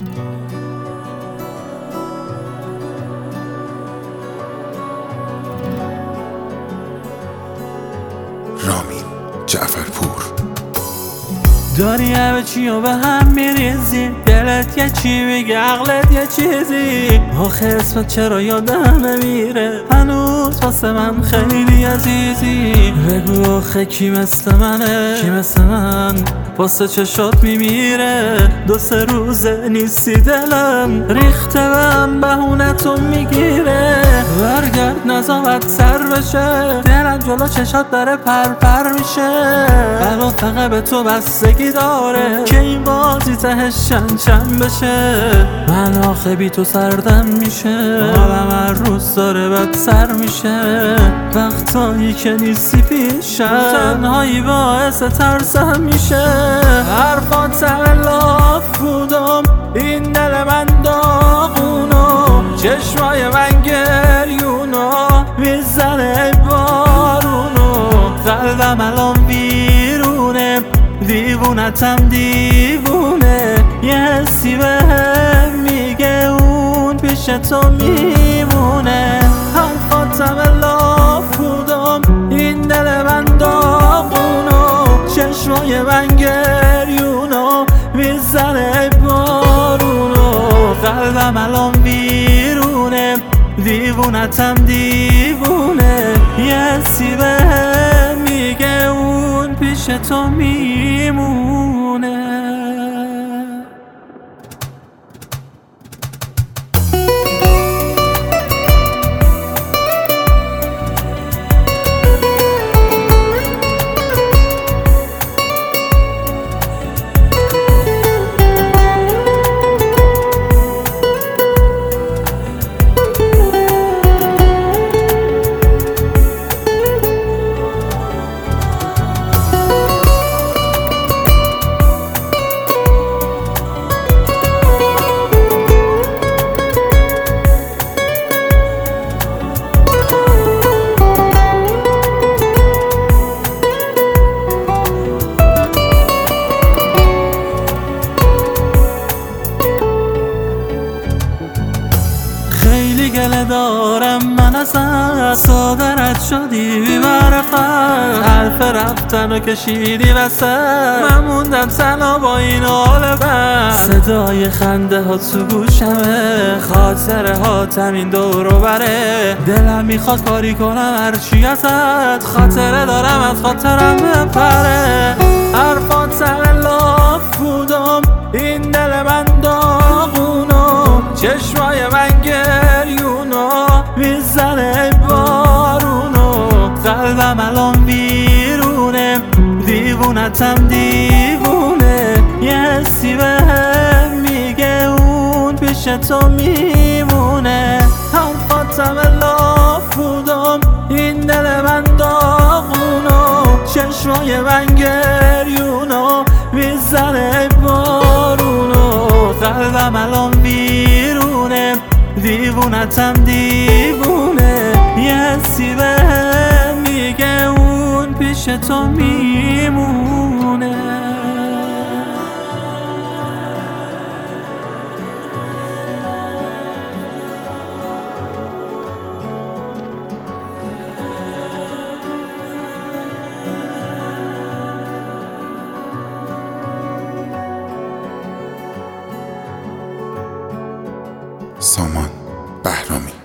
رامین جعفرپور. داری همه چی رو به هم میریزی، دلت یه چی میگه عقلت یه چیزی. آخه اسمت چرا یادم نمیره، هنوز واسه من خیلی عزیزی. بگو آخه کی مثل منه، کی مثل من واسه چشات میمیره. 2-3 روزه نیستی دلم ریخته بهم بهونتو میگیره. برگرد نزاعت سر بشه، دلم جلو چشات داره پر میشه. الان فقط به تو بستگی داره که این بازی تهش چند بشه. من آخه بی تو سردم میشه، حالم هر روز داره بدتر میشه. وقتایی که نیستی پیشم تنهایی باعث ترسم میشه. حرفات همه لاف بودم، این دل من داغونو، چشمای من گریونو میزنه بارونو. قلبم الان ویرونه، دیوونتم دیوونه. یه حسی بهم میگه اون پیش تو میمونه. حرفاتم لاف بودم، این دل من داغونو، چشمای من گریونو میزنه بارونو. قلبم الان ویرونه، دیوونتم دیوونه. یه حسی بهم میگه اون پیش تو میمونه. گله دارم من ازت، صادرت شدی بی معرفت. حرف رفتن و کشیدی وسط، من موندم تنها با این حال بد. صدای خنده ها تو گوشمه، خاطره ها این دور و بره. دلم میخواد کاری کنم هرچی ازت، خاطره دارم از خاطرم بپره. حرفات همه لاف بودم، این دل من داغونو، چشمای من گریونو میزنه بارونو. قلبم الان ویرونه، دیوونتم دیوونه. یه حسی بهم میگه اون پیش تو میمونه. حرفاتم لاف بودم، این دل من داغونو، چشمای من گریونو میزنه بارونو. قلبم الان ویرونه، دیوونتم دیوونه. یه حسی بهم میگه اون پیش تو میمونه. سامان بهرامی.